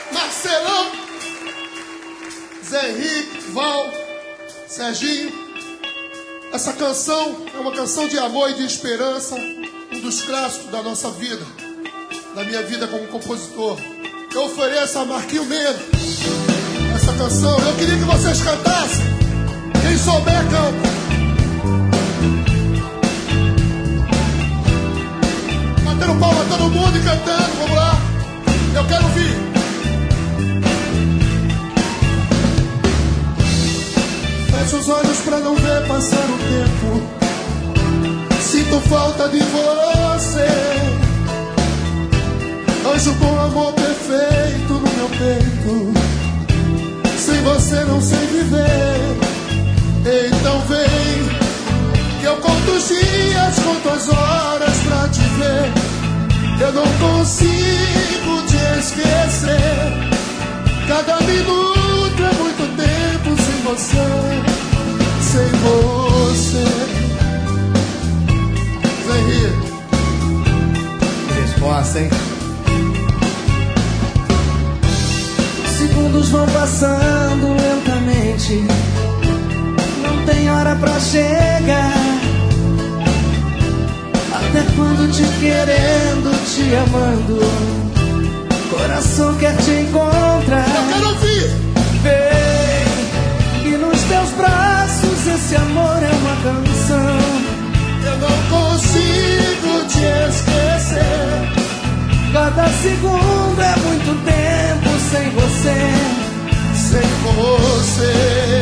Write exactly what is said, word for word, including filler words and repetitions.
Marcelão, Zé Henrique, Val, Serginho. Essa canção é uma canção de amor e de esperança, um dos clássicos da nossa vida, da minha vida como compositor. Eu ofereço a Marquinho Melo essa canção. Eu queria que vocês cantassem. Quem souber, canta. Batendo palma todo mundo e cantando. Vamos lá. Eu quero ouvir. Fecho os olhos pra não ver passar o tempo. Sinto falta de você. Anjo com amor perfeito no meu peito. Sem você não sei viver. Então vem, que eu conto os dias, conto as horas pra te ver. Eu não consigo te esquecer. Cada minuto é muito tempo sem você. Sem você. Zé Henrique. Resposta, hein? Segundos vão passando lentamente. Não tem hora pra chegar. Até quando te querendo, te amando, coração quer te encontrar. Eu quero ouvir. Vem, e nos teus braços esse amor é uma canção. Eu não consigo te esquecer. Cada segundo é muito tempo sem você. Sem você.